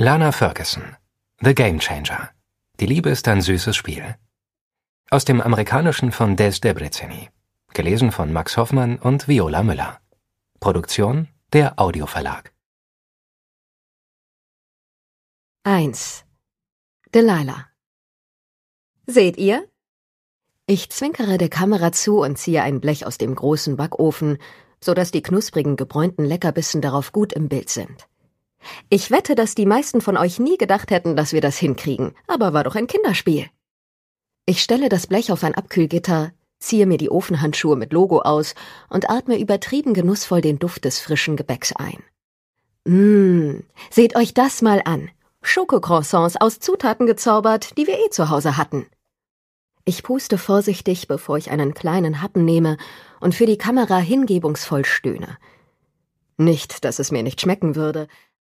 Lana Ferguson, The Game Changer. Die Liebe ist ein süßes Spiel. Aus dem Amerikanischen von Des Debreceni. Gelesen von Max Hoffmann und Viola Müller. Produktion der Audioverlag. 1. Delilah. Seht ihr? Ich zwinkere der Kamera zu und ziehe ein Blech aus dem großen Backofen, sodass die knusprigen, gebräunten Leckerbissen darauf gut im Bild sind. Ich wette, dass die meisten von euch nie gedacht hätten, dass wir das hinkriegen, aber war doch ein Kinderspiel. Ich stelle das Blech auf ein Abkühlgitter, ziehe mir die Ofenhandschuhe mit Logo aus und atme übertrieben genussvoll den Duft des frischen Gebäcks ein. Seht euch das mal an. Schokocroissants aus Zutaten gezaubert, die wir zu Hause hatten. Ich puste vorsichtig, bevor ich einen kleinen Happen nehme und für die Kamera hingebungsvoll stöhne. Nicht, dass es mir nicht schmecken würde,